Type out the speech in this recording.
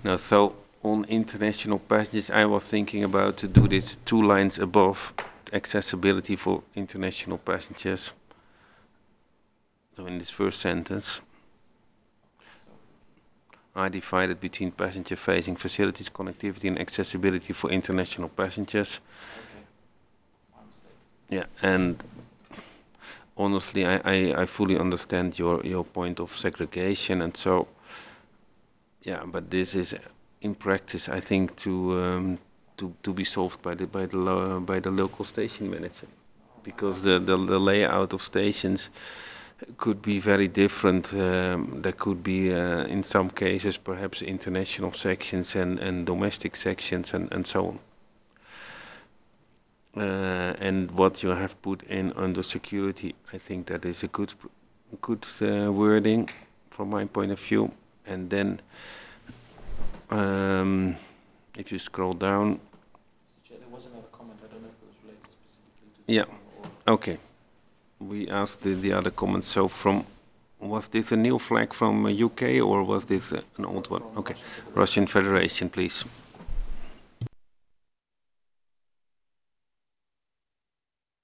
No, so on international passengers, I was thinking about to do this two lines above accessibility for international passengers. So in this first sentence, I divided between passenger-facing facilities, connectivity, and accessibility for international passengers. Yeah, and honestly, I fully understand your point of segregation, and so yeah, but this is in practice, I think, to be solved by the local station manager, because the layout of stations could be very different. There could be, in some cases, perhaps international sections and domestic sections and so on. And what you have put in under security, I think that is a good wording from my point of view. And then if you scroll down, There was another comment. I don't know if it was related specifically to yeah, this one okay. We asked the other comments. So was this a new flag from UK or was this an old one? from Okay, Russian Federation. Russian Federation, please.